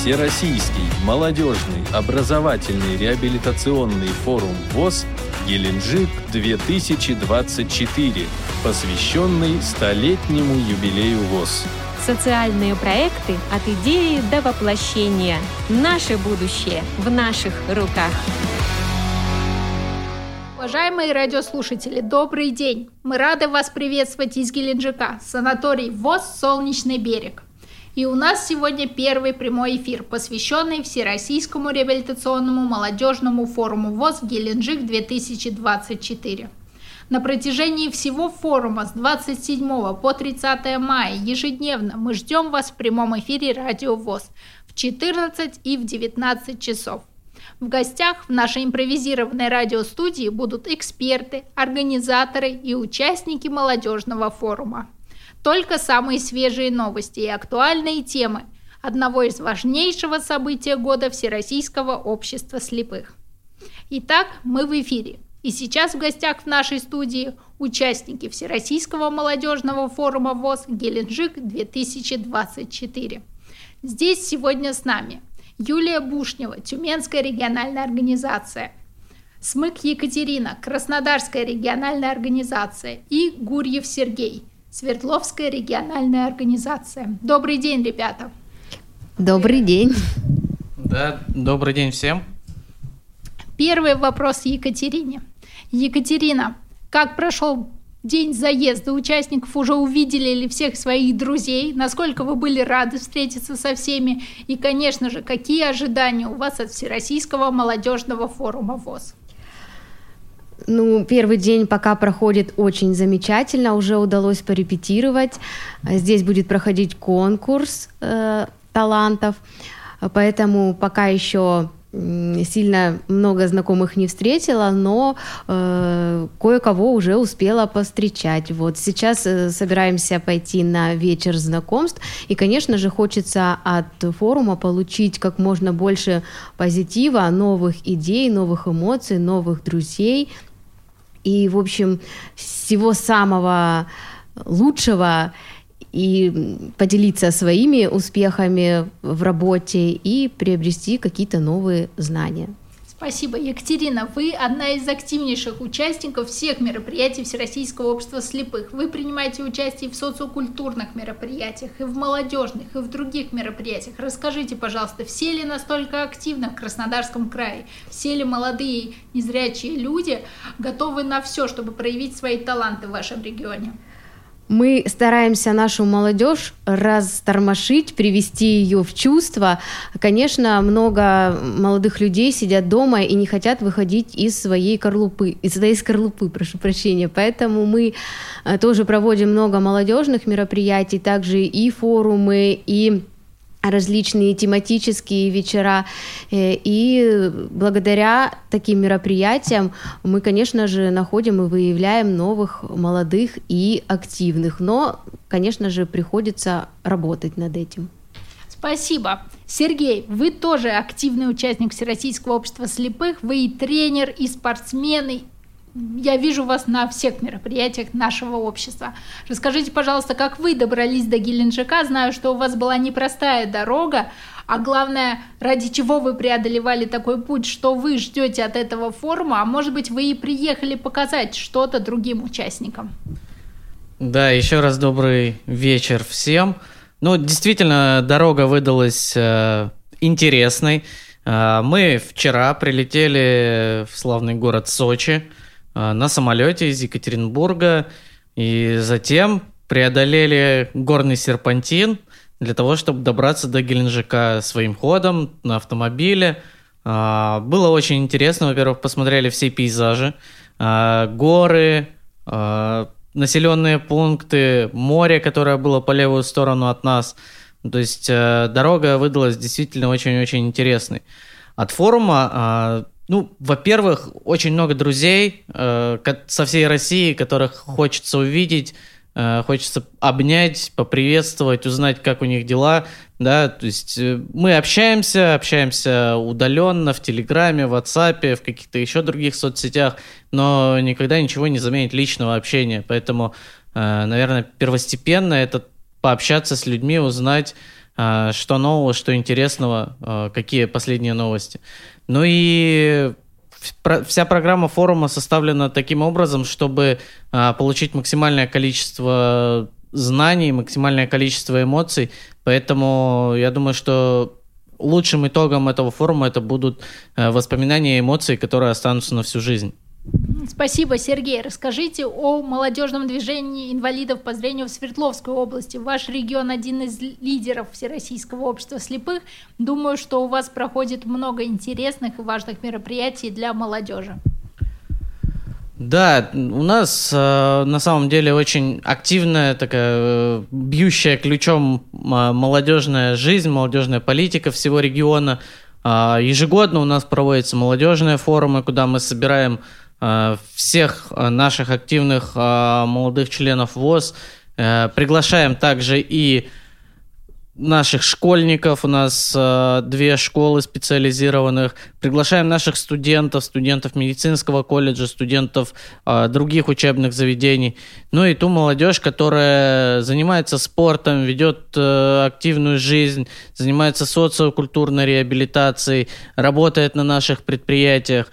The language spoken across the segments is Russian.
Всероссийский молодежный образовательный реабилитационный форум ВОС «Геленджик-2024», посвященный 100-летнему юбилею ВОС. Социальные проекты от идеи до воплощения. Наше будущее в наших руках. Уважаемые радиослушатели, добрый день! Мы рады вас приветствовать из Геленджика, санаторий ВОС «Солнечный берег». И у нас сегодня первый прямой эфир, посвященный Всероссийскому реабилитационному молодежному форуму ВОС «Геленджик-2024». На протяжении всего форума с 27 по 30 мая ежедневно мы ждем вас в прямом эфире радио ВОС в 14 и в 19 часов. В гостях в нашей импровизированной радиостудии будут эксперты, организаторы и участники молодежного форума. Только самые свежие новости и актуальные темы одного из важнейшего события года Всероссийского общества слепых. Итак, мы в эфире. И сейчас в гостях в нашей студии участники Всероссийского молодежного форума ВОС «Геленджик-2024». Здесь сегодня с нами Юлия Бушнева, Тюменская региональная организация, Смык Екатерина, Краснодарская региональная организация и Гурьев Сергей, Свердловская региональная организация. Добрый день, ребята! Добрый день! Да, добрый день всем! Первый вопрос Екатерине. Екатерина, как прошел день заезда участников? Уже увидели ли всех своих друзей? Насколько вы были рады встретиться со всеми? И, конечно же, какие ожидания у вас от Всероссийского молодежного форума ВОС? Первый день пока проходит очень замечательно. Уже удалось порепетировать. Здесь будет проходить конкурс талантов. Поэтому пока еще сильно много знакомых не встретила, но кое-кого уже успела повстречать. Вот сейчас собираемся пойти на вечер знакомств, и, конечно же, хочется от форума получить как можно больше позитива, новых идей, новых эмоций, новых друзей. И, в общем, всего самого лучшего, и поделиться своими успехами в работе и приобрести какие-то новые знания. Спасибо. Екатерина, вы одна из активнейших участников всех мероприятий Всероссийского общества слепых. Вы принимаете участие в социокультурных мероприятиях, и в молодежных, и в других мероприятиях. Расскажите, пожалуйста, все ли настолько активны в Краснодарском крае? Все ли молодые незрячие люди готовы на все, чтобы проявить свои таланты в вашем регионе? Мы стараемся нашу молодежь растормошить, привести ее в чувство. Конечно, много молодых людей сидят дома и не хотят выходить из своей скорлупы, прошу прощения. Поэтому мы тоже проводим много молодежных мероприятий, также и форумы, и различные тематические вечера. И благодаря таким мероприятиям мы, конечно же, находим и выявляем новых молодых и активных. Но, конечно же, приходится работать над этим. Спасибо. Сергей, вы тоже активный участник Всероссийского общества слепых. Вы и тренер, и спортсмен, я вижу вас на всех мероприятиях нашего общества. Расскажите, пожалуйста, как вы добрались до Геленджика? Знаю, что у вас была непростая дорога, а главное, ради чего вы преодолевали такой путь, что вы ждете от этого форума, а может быть, вы и приехали показать что-то другим участникам? Да, еще раз добрый вечер всем. Действительно, дорога выдалась интересной. Мы вчера прилетели в славный город Сочи на самолете из Екатеринбурга, и затем преодолели горный серпантин для того, чтобы добраться до Геленджика своим ходом на автомобиле. Было очень интересно. Во-первых, посмотрели все пейзажи, горы, населенные пункты, море, которое было по левую сторону от нас. То есть дорога выдалась действительно очень-очень интересной. От форума во-первых, очень много друзей со всей России, которых хочется увидеть, хочется обнять, поприветствовать, узнать, как у них дела. Да? То есть мы общаемся удаленно в Телеграме, в WhatsApp, в каких-то еще других соцсетях, но никогда ничего не заменит личного общения. Поэтому, наверное, первостепенно это пообщаться с людьми, узнать, что нового, что интересного, какие последние новости. Ну и вся программа форума составлена таким образом, чтобы получить максимальное количество знаний, максимальное количество эмоций. Поэтому я думаю, что лучшим итогом этого форума это будут воспоминания и эмоции, которые останутся на всю жизнь. Спасибо, Сергей. Расскажите о молодежном движении инвалидов по зрению в Свердловской области. Ваш регион один из лидеров Всероссийского общества слепых. Думаю, что у вас проходит много интересных и важных мероприятий для молодежи. Да, у нас на самом деле очень активная такая бьющая ключом молодежная жизнь, молодежная политика всего региона. Ежегодно у нас проводятся молодежные форумы, куда мы собираем всех наших активных молодых членов ВОС. Приглашаем также и наших школьников, у нас 2 школы специализированных. Приглашаем наших студентов медицинского колледжа, студентов других учебных заведений. Ну и ту молодежь, которая занимается спортом, ведет активную жизнь, занимается социокультурной реабилитацией, работает на наших предприятиях.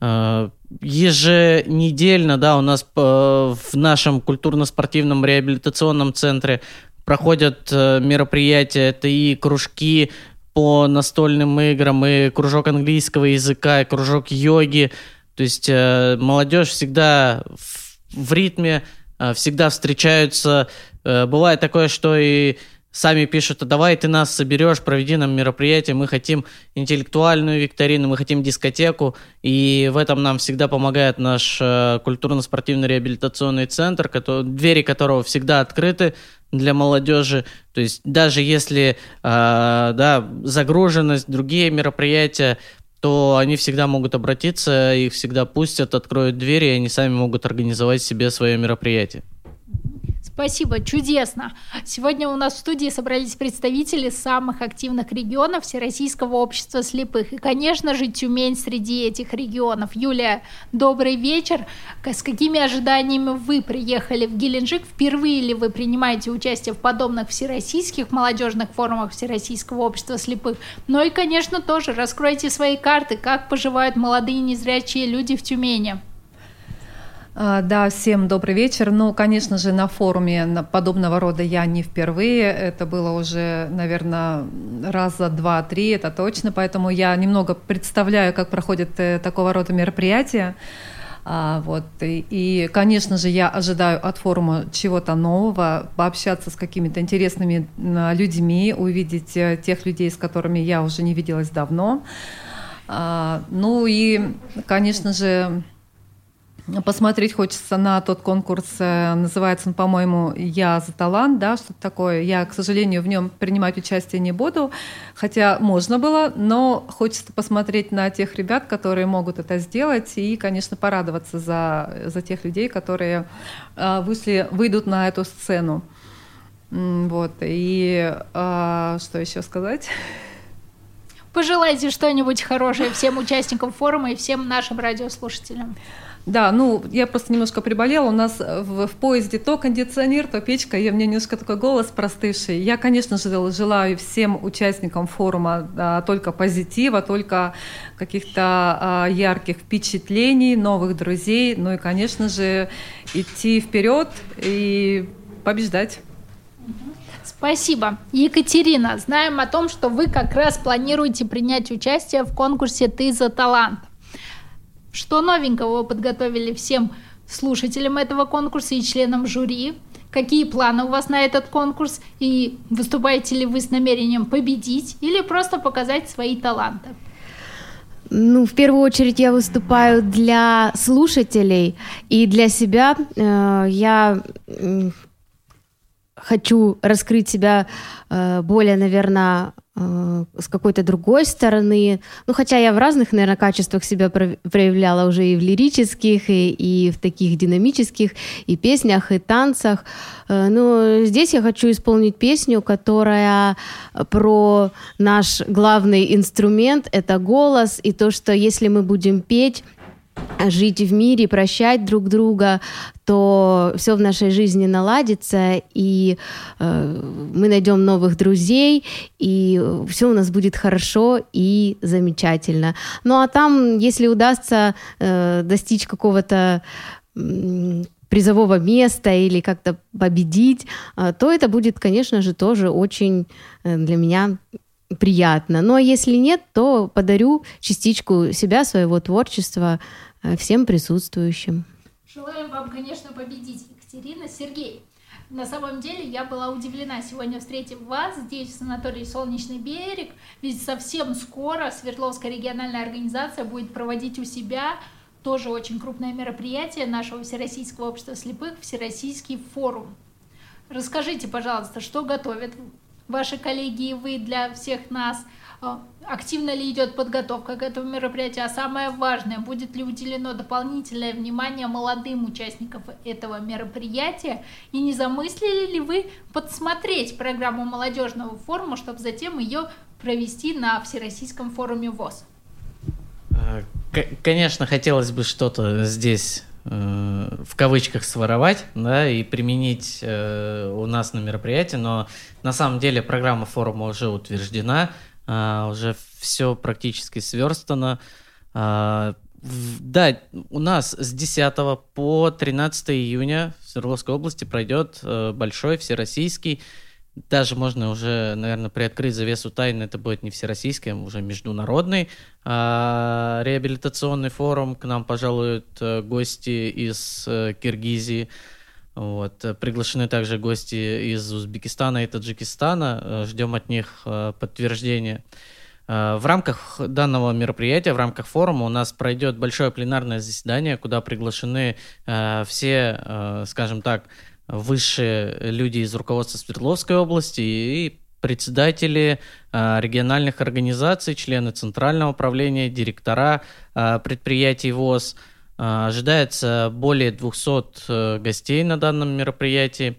Еженедельно, да, у нас в нашем культурно-спортивном реабилитационном центре проходят мероприятия, это и кружки по настольным играм, и кружок английского языка, и кружок йоги. То есть молодежь всегда в ритме, всегда встречаются. Бывает такое, что и сами пишут: а давай ты нас соберешь, проведи нам мероприятие, мы хотим интеллектуальную викторину, мы хотим дискотеку, и в этом нам всегда помогает наш культурно-спортивный реабилитационный центр, двери которого всегда открыты для молодежи. То есть даже если загруженность, другие мероприятия, то они всегда могут обратиться, их всегда пустят, откроют двери, и они сами могут организовать себе свое мероприятие. Спасибо, чудесно. Сегодня у нас в студии собрались представители самых активных регионов Всероссийского общества слепых. И, конечно же, Тюмень среди этих регионов. Юлия, добрый вечер. С какими ожиданиями вы приехали в Геленджик? Впервые ли вы принимаете участие в подобных всероссийских молодежных форумах Всероссийского общества слепых? Ну и, конечно, тоже раскройте свои карты, как поживают молодые незрячие люди в Тюмени. Да, всем добрый вечер. Ну, конечно же, на форуме подобного рода я не впервые. Это было уже, наверное, раза 2-3, это точно. Поэтому я немного представляю, как проходят такого рода мероприятия. И, конечно же, я ожидаю от форума чего-то нового, пообщаться с какими-то интересными людьми, увидеть тех людей, с которыми я уже не виделась давно. Ну и, конечно же, посмотреть хочется на тот конкурс, называется он, по-моему, «Я за талант», да, что-то такое. Я, к сожалению, в нем принимать участие не буду, хотя можно было, но хочется посмотреть на тех ребят, которые могут это сделать, и, конечно, порадоваться за тех людей, которые выйдут на эту сцену. И что еще сказать? Пожелайте что-нибудь хорошее всем участникам форума и всем нашим радиослушателям. Да, я просто немножко приболела. У нас в поезде то кондиционер, то печка, и у меня немножко такой голос простывший. Я, конечно же, желаю всем участникам форума только позитива, только каких-то ярких впечатлений, новых друзей, ну и, конечно же, идти вперед и побеждать. Спасибо. Екатерина, знаем о том, что вы как раз планируете принять участие в конкурсе «Ты за талант». Что новенького вы подготовили всем слушателям этого конкурса и членам жюри? Какие планы у вас на этот конкурс? И выступаете ли вы с намерением победить или просто показать свои таланты? В первую очередь я выступаю для слушателей и для себя. Я хочу раскрыть себя более, наверное, с какой-то другой стороны. Хотя я в разных, наверное, качествах себя проявляла уже и в лирических, и в таких динамических, и песнях, и танцах. Но здесь я хочу исполнить песню, которая про наш главный инструмент — это голос, и то, что если мы будем петь, жить в мире, прощать друг друга, то все в нашей жизни наладится, и мы найдем новых друзей, и все у нас будет хорошо и замечательно. Ну а там, если удастся достичь какого-то призового места или как-то победить, то это будет, конечно же, тоже очень для меня приятно. Но если нет, то подарю частичку себя, своего творчества всем присутствующим. Желаем вам, конечно, победить, Екатерина. Сергей, на самом деле я была удивлена сегодня, встретив вас здесь, в санатории «Солнечный берег», ведь совсем скоро Свердловская региональная организация будет проводить у себя тоже очень крупное мероприятие нашего Всероссийского общества слепых, Всероссийский форум. Расскажите, пожалуйста, что готовят ваши коллеги и вы для всех нас? Активно ли идет подготовка к этому мероприятию? А самое важное, будет ли уделено дополнительное внимание молодым участникам этого мероприятия? И не замыслили ли вы подсмотреть программу молодежного форума, чтобы затем ее провести на Всероссийском форуме ВОС? Конечно, хотелось бы что-то здесь в кавычках своровать, да, и применить у нас на мероприятии, но на самом деле программа форума уже утверждена, уже все практически сверстано. Да, у нас с 10 по 13 июня в Свердловской области пройдет большой всероссийский, даже можно уже, наверное, приоткрыть завесу тайны, это будет не всероссийский, а уже международный реабилитационный форум. К нам пожалуют гости из Киргизии. Вот. Приглашены также гости из Узбекистана и Таджикистана. Ждем от них подтверждения. В рамках данного мероприятия, в рамках форума у нас пройдет большое пленарное заседание, куда приглашены все, скажем так, высшие люди из руководства Свердловской области и председатели региональных организаций, члены Центрального управления, директора предприятий ВОС. Ожидается более 200 гостей на данном мероприятии.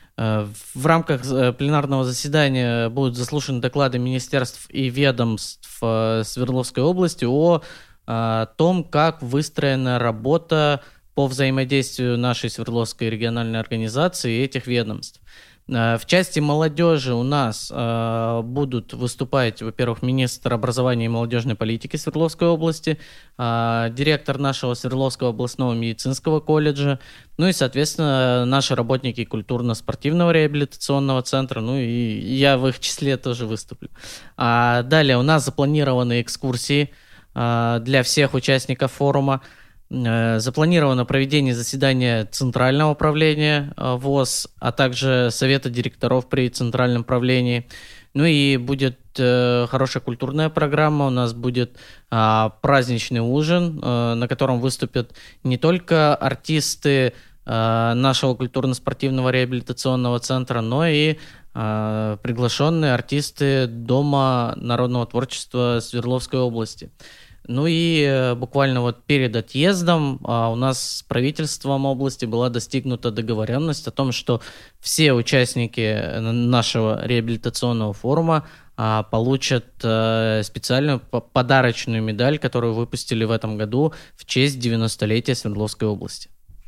В рамках пленарного заседания будут заслушаны доклады министерств и ведомств Свердловской области о том, как выстроена работа по взаимодействию нашей Свердловской региональной организации и этих ведомств. В части молодежи у нас будут выступать, во-первых, министр образования и молодежной политики Свердловской области, директор нашего Свердловского областного медицинского колледжа, ну и, соответственно, наши работники культурно-спортивного реабилитационного центра, ну и я в их числе тоже выступлю. Далее у нас запланированы экскурсии для всех участников форума. Запланировано проведение заседания Центрального управления ВОС, а также Совета директоров при Центральном правлении. Ну и будет хорошая культурная программа. У нас будет праздничный ужин, на котором выступят не только артисты нашего культурно-спортивного реабилитационного центра, но и приглашенные артисты Дома народного творчества Свердловской области. Ну и буквально вот перед отъездом у нас с правительством области была достигнута договоренность о том, что все участники нашего реабилитационного форума получат специальную подарочную медаль, которую выпустили в этом году в честь 90-летия Свердловской области.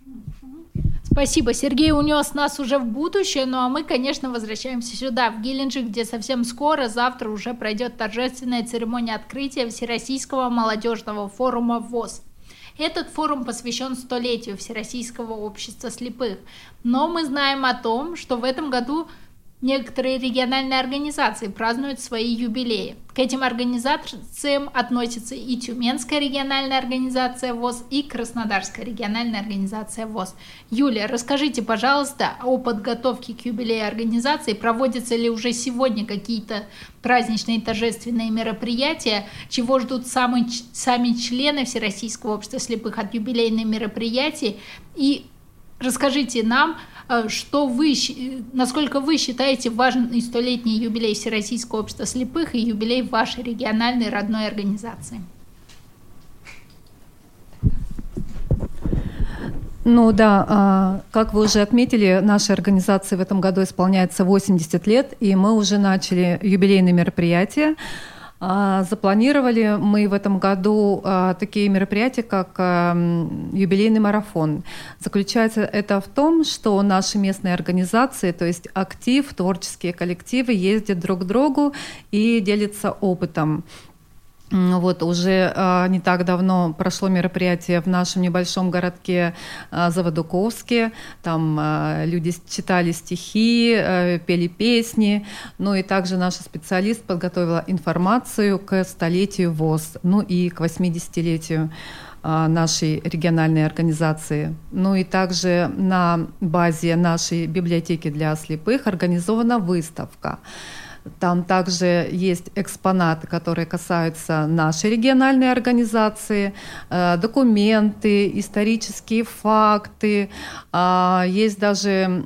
Спасибо. Сергей унес нас уже в будущее, ну а мы, конечно, возвращаемся сюда, в Геленджик, где совсем скоро, завтра уже пройдет торжественная церемония открытия Всероссийского молодежного форума ВОС. Этот форум посвящен 100-летию Всероссийского общества слепых, но мы знаем о том, что в этом году некоторые региональные организации празднуют свои юбилеи. К этим организациям относятся и Тюменская региональная организация ВОС, и Краснодарская региональная организация ВОС. Юлия, расскажите, пожалуйста, о подготовке к юбилею организации. Проводятся ли уже сегодня какие-то праздничные торжественные мероприятия? Чего ждут сами члены Всероссийского общества слепых от юбилейных мероприятий? И расскажите нам, насколько вы считаете важный 100-летний юбилей Всероссийского общества слепых и юбилей вашей региональной родной организации? Ну да, как вы уже отметили, нашей организации в этом году исполняется 80 лет, и мы уже начали юбилейные мероприятия. Запланировали мы в этом году такие мероприятия, как юбилейный марафон. Заключается это в том, что наши местные организации, то есть актив, творческие коллективы ездят друг к другу и делятся опытом. Вот уже не так давно прошло мероприятие в нашем небольшом городке Заводуковске. Там люди читали стихи, пели песни. Ну и также наша специалист подготовила информацию к столетию ВОС, ну и к 80-летию нашей региональной организации. Ну и также на базе нашей библиотеки для слепых организована выставка. Там также есть экспонаты, которые касаются нашей региональной организации, документы, исторические факты. Есть даже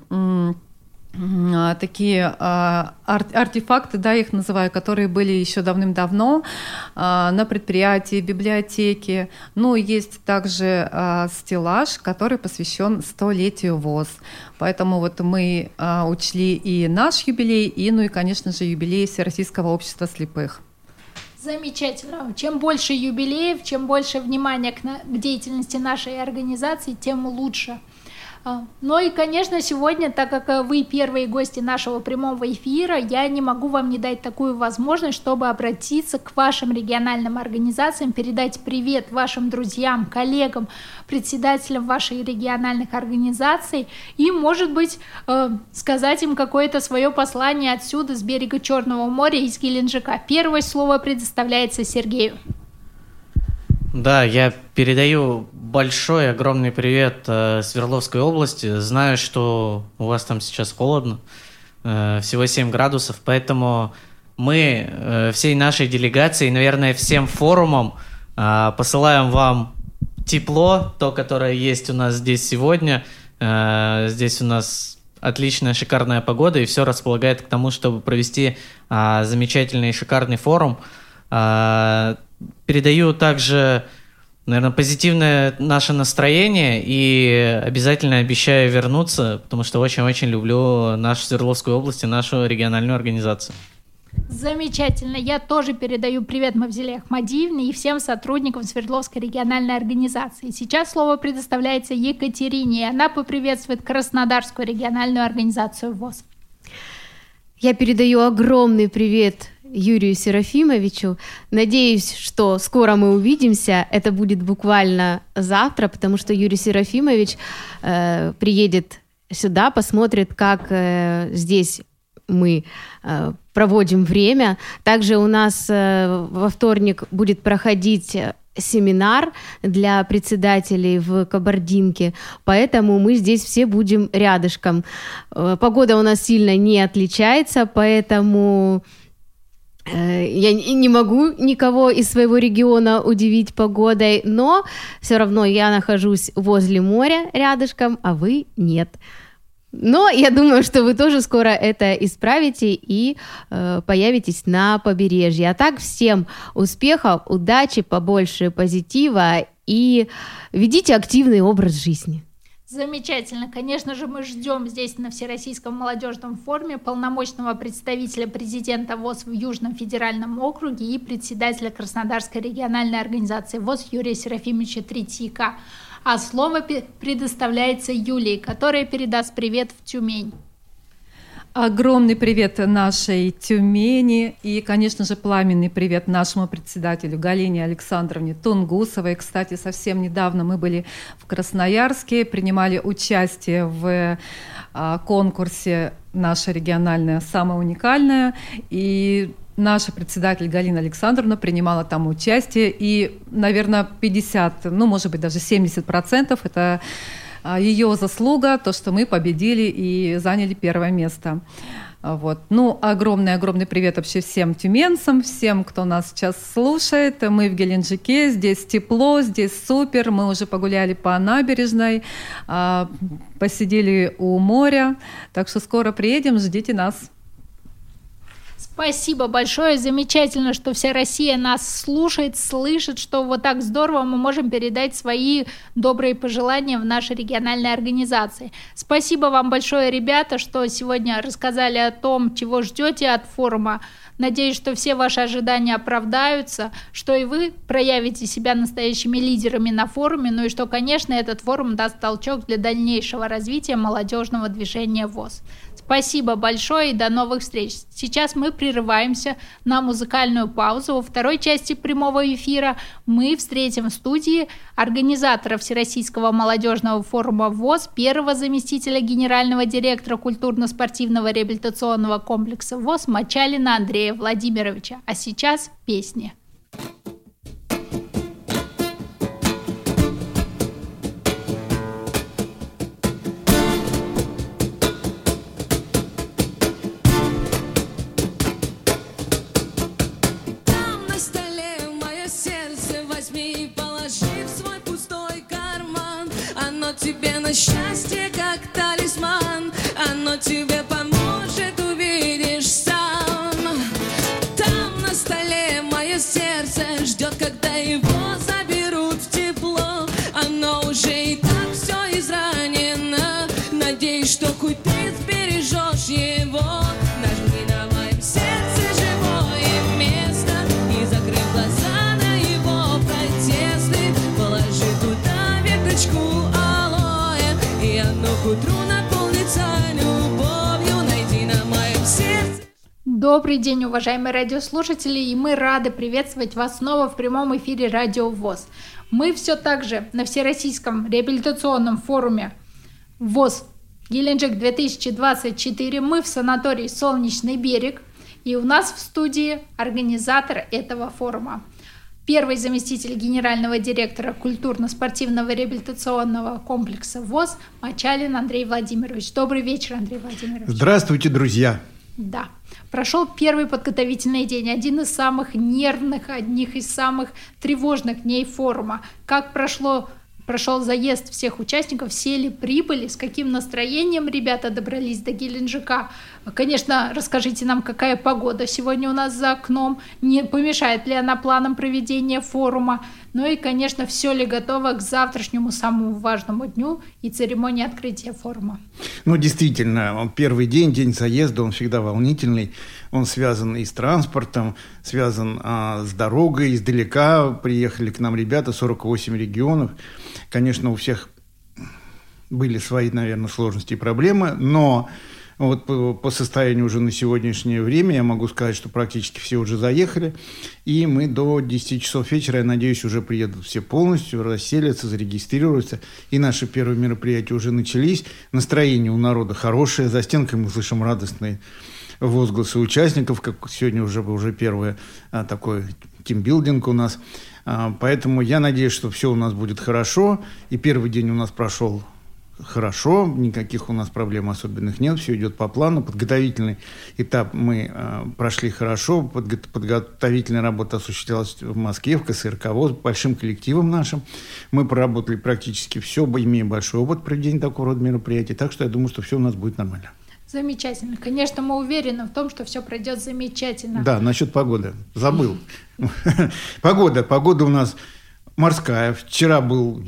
такие артефакты, да, их называю, которые были еще давным-давно на предприятии, библиотеке. Ну, есть также стеллаж, который посвящен 100-летию ВОС. Поэтому вот мы учли и наш юбилей, и, ну и, конечно же, юбилей Всероссийского общества слепых. Замечательно. Чем больше юбилеев, чем больше внимания к деятельности нашей организации, тем лучше. Ну и, конечно, сегодня, так как вы первые гости нашего прямого эфира, я не могу вам не дать такую возможность, чтобы обратиться к вашим региональным организациям, передать привет вашим друзьям, коллегам, председателям ваших региональных организаций и, может быть, сказать им какое-то свое послание отсюда, с берега Черного моря, из Геленджика. Первое слово предоставляется Сергею. Да, я передаю большой, огромный привет Свердловской области. Знаю, что у вас там сейчас холодно, всего 7 градусов, поэтому мы всей нашей делегацией, наверное, всем форумом посылаем вам тепло, то, которое есть у нас здесь сегодня. Здесь у нас отличная, шикарная погода, и все располагает к тому, чтобы провести замечательный и шикарный форум. Передаю также, наверное, позитивное наше настроение и обязательно обещаю вернуться, потому что очень-очень люблю нашу Свердловскую область и нашу региональную организацию. Замечательно. Я тоже передаю привет Мавзеле Ахмадиевне и всем сотрудникам Свердловской региональной организации. Сейчас слово предоставляется Екатерине, и она поприветствует Краснодарскую региональную организацию ВОС. Я передаю огромный привет Юрию Серафимовичу. Надеюсь, что скоро мы увидимся. Это будет буквально завтра, потому что Юрий Серафимович приедет сюда, посмотрит, как здесь мы проводим время. Также у нас во вторник будет проходить семинар для председателей в Кабардинке, поэтому мы здесь все будем рядышком. Погода у нас сильно не отличается, поэтому я не могу никого из своего региона удивить погодой, но все равно я нахожусь возле моря рядышком, а вы нет. Но я думаю, что вы тоже скоро это исправите и появитесь на побережье. А так всем успехов, удачи, побольше позитива и ведите активный образ жизни. Замечательно. Конечно же, мы ждем здесь на Всероссийском молодежном форуме полномочного представителя президента ВОС в Южном федеральном округе и председателя Краснодарской региональной организации ВОС Юрия Серафимовича Третьяка. А слово предоставляется Юлии, которая передаст привет в Тюмень. Огромный привет нашей Тюмени и, конечно же, пламенный привет нашему председателю Галине Александровне Тунгусовой. Кстати, совсем недавно мы были в Красноярске, принимали участие в конкурсе «Наша региональная самая уникальная», и наша председатель Галина Александровна принимала там участие, и, наверное, 50, ну, может быть, даже 70% это ее заслуга, то, что мы победили и заняли первое место. Вот. Ну, огромный привет вообще всем тюменцам, всем, кто нас сейчас слушает. Мы в Геленджике, здесь тепло, здесь супер. Мы уже погуляли по набережной, посидели у моря. Так что скоро приедем, ждите нас. Спасибо большое, замечательно, что вся Россия нас слушает, слышит, что вот так здорово мы можем передать свои добрые пожелания в нашей региональной организации. Спасибо вам большое, ребята, что сегодня рассказали о том, чего ждете от форума. Надеюсь, что все ваши ожидания оправдаются, что и вы проявите себя настоящими лидерами на форуме, ну и что, конечно, этот форум даст толчок для дальнейшего развития молодежного движения ВОС. Спасибо большое и до новых встреч. Сейчас мы прерываемся на музыкальную паузу. Во второй части прямого эфира мы встретим в студии организатора Всероссийского молодежного форума ВОС, первого заместителя генерального директора культурно-спортивного реабилитационного комплекса ВОС Мочалина Андрея Владимировича. А сейчас песни. Тебе на счастье, как талисман, оно тебе поможет, увидишь сам. Там на столе мое сердце ждет, когда его заберут в тепло. Оно уже и так все изранено, надеюсь, что хоть ты сбережешь его. Нажми на моем сердце живое место и закрыв глаза на его протесты. Положи туда веточку к утру наполнится любовью, найди на моем сердце. Добрый день, уважаемые радиослушатели, и мы рады приветствовать вас снова в прямом эфире Радио ВОС. Мы все так же на Всероссийском реабилитационном форуме ВОС Геленджик 2024. Мы в санатории «Солнечный берег», и у нас в студии организатор этого форума. Первый заместитель генерального директора культурно-спортивного реабилитационного комплекса ВОС Мочалин Андрей Владимирович. Добрый вечер, Андрей Владимирович. Здравствуйте, друзья. Да, прошел первый подготовительный день, один из самых нервных, одних из самых тревожных дней форума. Как прошел заезд всех участников, все ли прибыли, с каким настроением ребята добрались до Геленджика? Конечно, расскажите нам, какая погода сегодня у нас за окном, не помешает ли она планам проведения форума, ну и, конечно, все ли готово к завтрашнему самому важному дню и церемонии открытия форума? Ну, действительно, первый день, день заезда, он всегда волнительный, он связан и с транспортом, связан с дорогой, издалека приехали к нам ребята, 48 регионов. Конечно, у всех были свои, наверное, сложности и проблемы, но вот по состоянию уже на сегодняшнее время я могу сказать, что практически все уже заехали, и мы до 10 часов вечера, я надеюсь, уже приедут все полностью, расселятся, зарегистрируются, и наши первые мероприятия уже начались. Настроение у народа хорошее, за стенкой мы слышим радостные возгласы участников, как сегодня уже первый такой тимбилдинг у нас. Поэтому я надеюсь, что все у нас будет хорошо. И первый день у нас прошел хорошо, никаких у нас проблем особенных нет, все идет по плану. Подготовительный этап мы прошли хорошо, подготовительная работа осуществлялась в Москве, в КСРК ВОС, большим коллективом нашим. Мы проработали практически все, имея большой опыт проведения такого рода мероприятий, так что я думаю, что все у нас будет нормально. Замечательно. Конечно, мы уверены в том, что все пройдет замечательно. Да, насчет погоды. Забыл. Погода у нас морская. Вчера был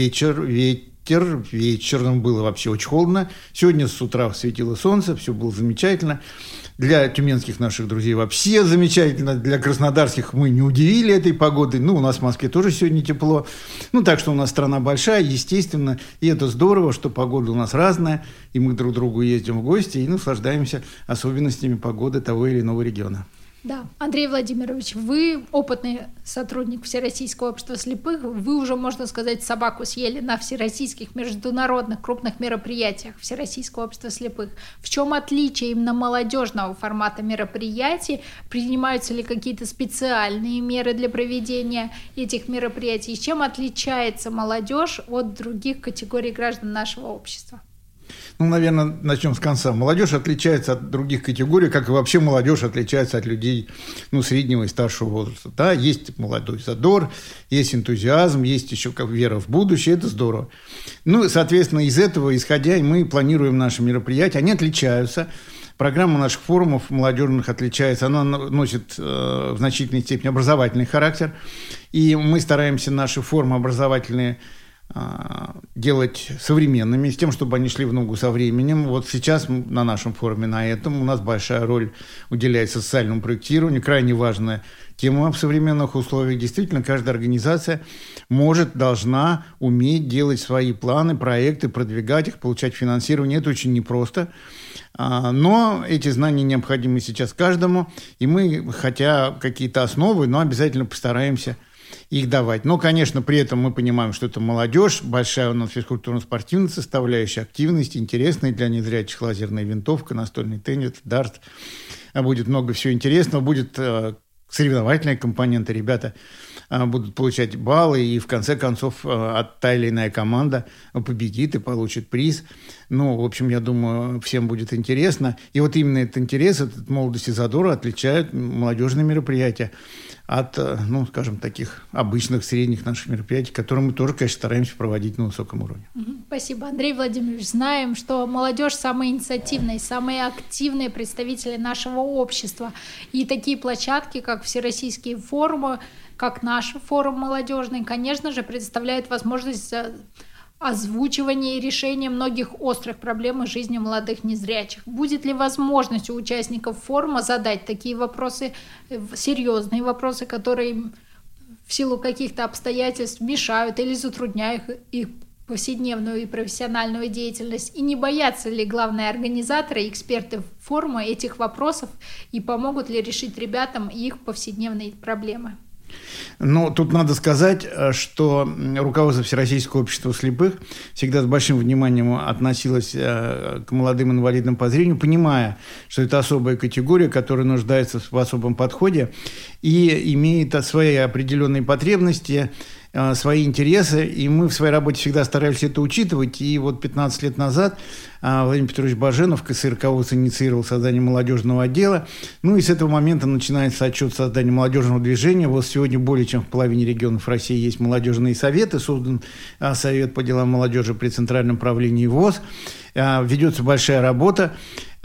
вечером было вообще очень холодно. Сегодня с утра светило солнце, все было замечательно. Для тюменских наших друзей вообще замечательно. Для краснодарских мы не удивили этой погодой. Ну, у нас в Москве тоже сегодня тепло. Ну, так что у нас страна большая, естественно. И это здорово, что погода у нас разная. И мы друг к другу ездим в гости и наслаждаемся особенностями погоды того или иного региона. Да, Андрей Владимирович, вы опытный сотрудник Всероссийского общества слепых, вы уже, можно сказать, собаку съели на всероссийских международных крупных мероприятиях Всероссийского общества слепых. В чем отличие именно молодежного формата мероприятий? Принимаются ли какие-то специальные меры для проведения этих мероприятий? Чем отличается молодежь от других категорий граждан нашего общества? Ну, наверное, начнем с конца. Молодежь отличается от других категорий, как и вообще молодежь отличается от людей среднего и старшего возраста. Да, есть молодой задор, есть энтузиазм, есть еще как вера в будущее, это здорово. Ну, соответственно, из этого исходя, мы планируем наши мероприятия, они отличаются. Программа наших форумов молодежных отличается, она носит в значительной степени образовательный характер, и мы стараемся наши форумы образовательные делать современными, с тем, чтобы они шли в ногу со временем. Вот сейчас на нашем форуме на этом у нас большая роль уделяется социальному проектированию, крайне важная тема в современных условиях. Действительно, каждая организация должна уметь делать свои планы, проекты, продвигать их, получать финансирование. Это очень непросто. Но эти знания необходимы сейчас каждому, и мы, хотя какие-то основы, но обязательно постараемся их давать. Но, конечно, при этом мы понимаем, что это молодежь, большая у нас физкультурно-спортивная составляющая, активность, интересная для незрячих, лазерная винтовка, настольный теннис, дарт. Будет много всего интересного, будет соревновательная компонента, ребята будут получать баллы, и в конце концов та или иная команда победит и получит приз. Ну, в общем, я думаю, всем будет интересно. И вот именно этот интерес, этот молодость и задор отличают молодежные мероприятия от, ну, скажем, таких обычных средних наших мероприятий, которые мы тоже, конечно, стараемся проводить на высоком уровне. Спасибо, Андрей Владимирович. Знаем, что молодежь самые инициативные, самые активные представители нашего общества. И такие площадки, как всероссийские форумы, как наш форум молодежный, конечно же, предоставляют возможность озвучивания и решения многих острых проблем из жизни молодых незрячих. Будет ли возможность у участников форума задать такие вопросы, серьезные вопросы, которые в силу каких-то обстоятельств мешают или затрудняют их повседневную и профессиональную деятельность? И не боятся ли главные организаторы и эксперты форума этих вопросов и помогут ли решить ребятам их повседневные проблемы? Но тут надо сказать, что руководство Всероссийского общества слепых всегда с большим вниманием относилось к молодым инвалидам по зрению, понимая, что это особая категория, которая нуждается в особом подходе и имеет свои определенные потребности, свои интересы, и мы в своей работе всегда старались это учитывать. И вот 15 лет назад Владимир Петрович Баженов, КСРК-ВОС, инициировал создание молодежного отдела. Ну и с этого момента начинается отчет создания молодежного движения. Вот сегодня более чем в половине регионов России есть молодежные советы. Создан Совет по делам молодежи при Центральном правлении ВОС. Ведется большая работа.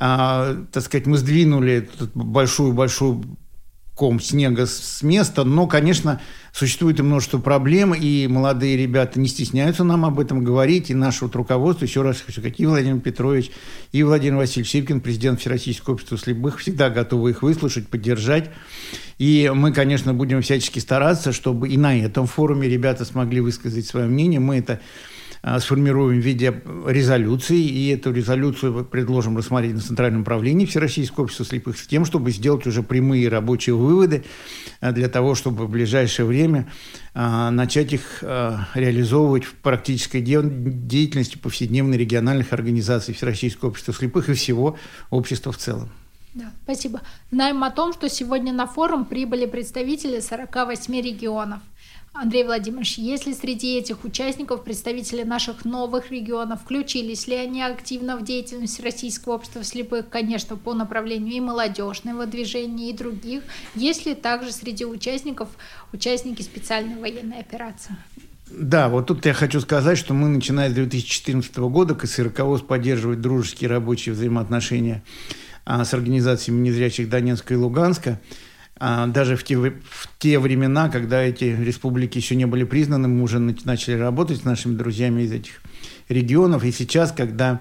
Так сказать, мы сдвинули большую ком снега с места, но, конечно, существует и множество проблем, и молодые ребята не стесняются нам об этом говорить, и наше вот руководство, еще раз хочу сказать, и Владимир Петрович, и Владимир Васильевич Сипкин, президент Всероссийского общества слепых, всегда готовы их выслушать, поддержать, и мы, конечно, будем всячески стараться, чтобы и на этом форуме ребята смогли высказать свое мнение, мы это сформируем в виде резолюции, и эту резолюцию предложим рассмотреть на Центральном правлении Всероссийского общества слепых с тем, чтобы сделать уже прямые рабочие выводы для того, чтобы в ближайшее время начать их реализовывать в практической деятельности повседневной региональных организаций Всероссийского общества слепых и всего общества в целом. Да, спасибо. Знаем о том, что сегодня на форум прибыли представители 48 регионов. Андрей Владимирович, есть ли среди этих участников представители наших новых регионов? Включились ли они активно в деятельность Российского общества слепых, конечно, по направлению и молодежного движения, и других? Есть ли также среди участников участники специальной военной операции? Да, вот тут я хочу сказать, что мы, начиная с 2014 года, КСРК ВОС поддерживает дружеские рабочие взаимоотношения с организациями незрячих Донецка и Луганска. Даже в те времена, когда эти республики еще не были признаны, мы уже начали работать с нашими друзьями из этих регионов. И сейчас, когда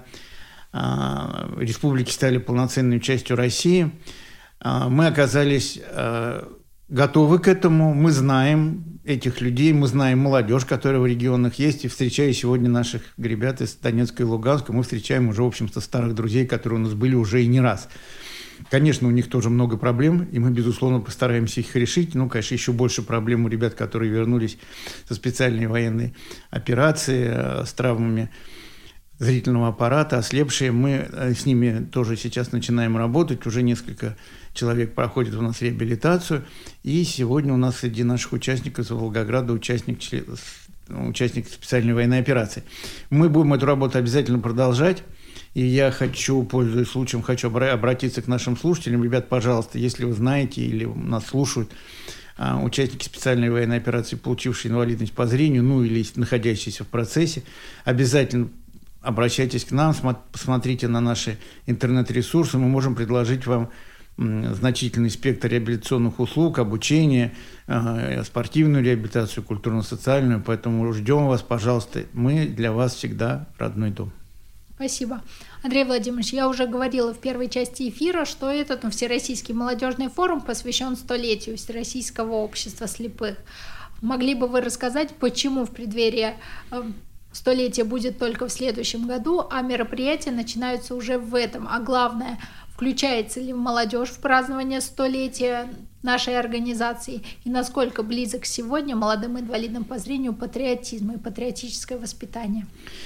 республики стали полноценной частью России, мы оказались готовы к этому. Мы знаем этих людей, мы знаем молодежь, которая в регионах есть. И встречая сегодня наших ребят из Донецка и Луганска, мы встречаем уже, в общем-то, старых друзей, которые у нас были уже и не раз. Конечно, у них тоже много проблем, и мы, безусловно, постараемся их решить. Ну, конечно, еще больше проблем у ребят, которые вернулись со специальной военной операции, с травмами зрительного аппарата, ослепшие. Мы с ними тоже сейчас начинаем работать. Уже несколько человек проходят у нас реабилитацию. И сегодня у нас среди наших участников из Волгограда участник специальной военной операции. Мы будем эту работу обязательно продолжать. И я хочу, пользуясь случаем, обратиться к нашим слушателям. Ребят, пожалуйста, если вы знаете или нас слушают участники специальной военной операции, получившие инвалидность по зрению, ну или находящиеся в процессе, обязательно обращайтесь к нам, посмотрите на наши интернет-ресурсы. Мы можем предложить вам значительный спектр реабилитационных услуг, обучения, спортивную реабилитацию, культурно-социальную. Поэтому ждем вас, пожалуйста. Мы для вас всегда родной дом. Спасибо. Андрей Владимирович, я уже говорила в первой части эфира, что этот Всероссийский молодежный форум посвящен 100-летию Всероссийского общества слепых. Могли бы вы рассказать, почему в преддверии 100-летия будет только в следующем году, а мероприятия начинаются уже в этом? А главное, включается ли молодежь в празднование 100-летия нашей организации и насколько близок сегодня молодым инвалидам по зрению патриотизм и патриотическое воспитание?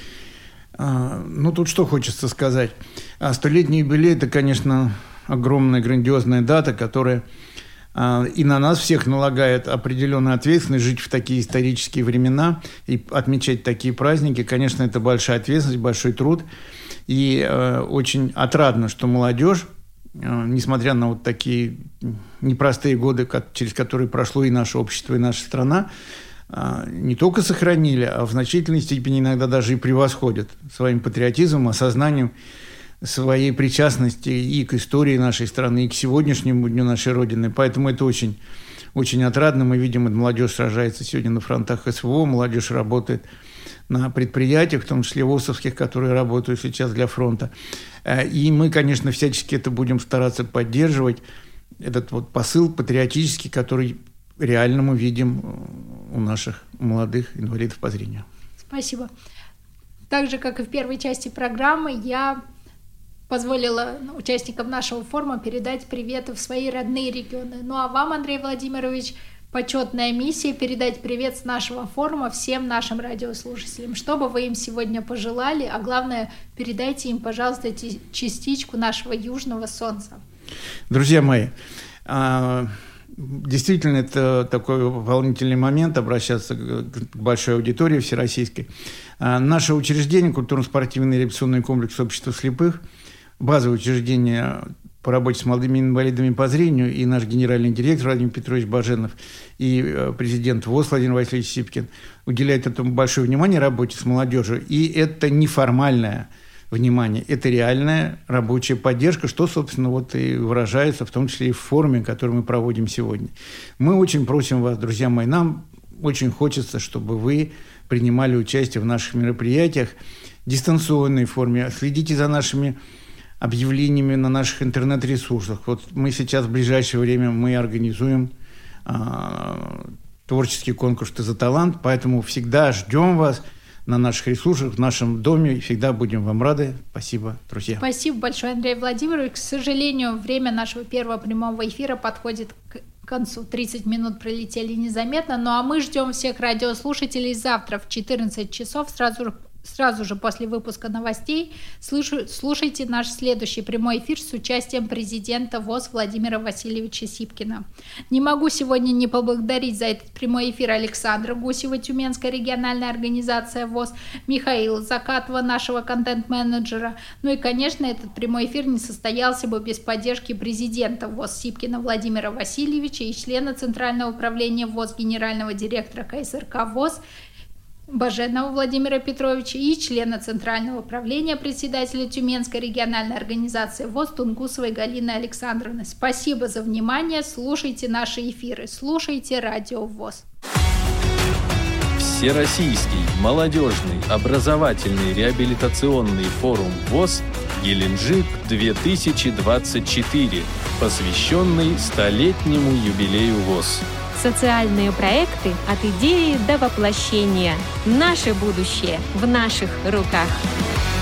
Ну, тут что хочется сказать. 100-летний юбилей – это, конечно, огромная, грандиозная дата, которая и на нас всех налагает определенную ответственность жить в такие исторические времена и отмечать такие праздники. Конечно, это большая ответственность, большой труд. И очень отрадно, что молодежь, несмотря на вот такие непростые годы, через которые прошло и наше общество, и наша страна, не только сохранили, а в значительной степени иногда даже и превосходят своим патриотизмом, осознанием своей причастности и к истории нашей страны, и к сегодняшнему дню нашей Родины. Поэтому это очень, очень отрадно. Мы видим, что молодежь сражается сегодня на фронтах СВО, молодежь работает на предприятиях, в том числе ВОСовских, которые работают сейчас для фронта. И мы, конечно, всячески это будем стараться поддерживать, этот вот посыл патриотический, который реально мы видим у наших молодых инвалидов по зрению. Спасибо. Так же, как и в первой части программы, я позволила участникам нашего форума передать приветы в свои родные регионы. Ну а вам, Андрей Владимирович, почетная миссия передать привет с нашего форума всем нашим радиослушателям. Что бы вы им сегодня пожелали, а главное, передайте им, пожалуйста, частичку нашего южного солнца. Друзья мои, действительно, это такой волнительный момент обращаться к большой аудитории всероссийской. Наше учреждение, культурно-спортивный реабилитационный комплекс общества слепых, базовое учреждение по работе с молодыми инвалидами по зрению, и наш генеральный директор Владимир Петрович Баженов, и президент ВОС Владимир Васильевич Сипкин уделяют этому большое внимание работе с молодежью. И это неформальное внимание, это реальная рабочая поддержка, что, собственно, вот и выражается, в том числе и в форуме, который мы проводим сегодня. Мы очень просим вас, друзья мои, нам очень хочется, чтобы вы принимали участие в наших мероприятиях в дистанционной форме, следите за нашими объявлениями на наших интернет-ресурсах. Вот мы сейчас в ближайшее время мы организуем творческий конкурс «Ты за талант», поэтому всегда ждем вас на наших ресурсах, в нашем доме, и всегда будем вам рады. Спасибо, друзья. Спасибо большое, Андрей Владимирович. К сожалению, время нашего первого прямого эфира подходит к концу. 30 минут пролетели незаметно, ну а мы ждем всех радиослушателей завтра в 14 часов, сразу же после выпуска новостей. Слушайте наш следующий прямой эфир с участием президента ВОС Владимира Васильевича Сипкина. Не могу сегодня не поблагодарить за этот прямой эфир Александра Гусева, Тюменская региональная организация ВОС, Михаила Закатова, нашего контент-менеджера. Ну и, конечно, этот прямой эфир не состоялся бы без поддержки президента ВОС Сипкина Владимира Васильевича и члена Центрального управления ВОС, генерального директора КСРК ВОС Баженова Владимира Петровича и члена Центрального управления, председателя Тюменской региональной организации ВОС Тунгусовой Галины Александровны. Спасибо за внимание. Слушайте наши эфиры. Слушайте радио ВОС. Всероссийский молодежный образовательный реабилитационный форум ВОС Геленджик 2024, посвященный 100-летнему юбилею ВОС. Социальные проекты от идеи до воплощения. Наше будущее в наших руках.